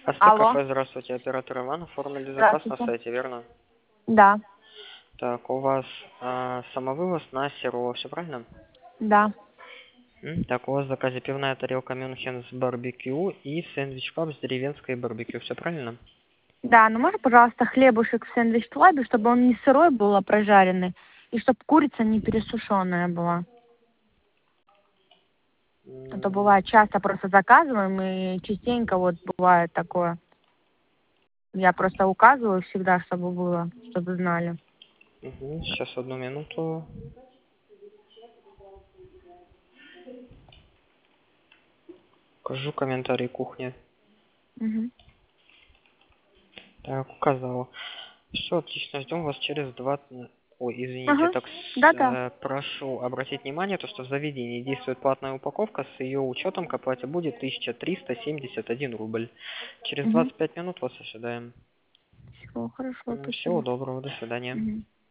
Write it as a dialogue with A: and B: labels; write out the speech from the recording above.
A: Алло,
B: Кафе, здравствуйте, оператор Иван, оформили заказ на
A: здравствуйте.
B: сайте, верно?
A: Да,
B: Так, у вас самовывоз на Серова, все правильно?
A: да.
B: Так, у вас в заказе пивная тарелка Мюнхен с барбекю и сэндвич-паб с деревенской барбекю, все правильно?
A: Да, ну можно, пожалуйста, хлебушек в сэндвич-плабе, чтобы он не сырой был, а прожаренный, и чтобы курица не пересушенная была. А то бывает, часто просто заказываем, и частенько вот бывает такое. Я просто указываю всегда, чтобы было, чтобы знали.
B: Сейчас, одну минуту. Покажу комментарий кухни.
A: Угу.
B: Так, указал. Все, отлично, ждем вас через 20. Ой, извините,
A: Ага,
B: так
A: да-да.
B: прошу обратить внимание, то, что в заведении действует платная упаковка, с ее учетом к оплате будет 1371 рубль. Через
A: Угу.
B: 25 минут вас ожидаем.
A: Всего хорошо,
B: Всего
A: спасибо.
B: доброго, до свидания.
A: Угу.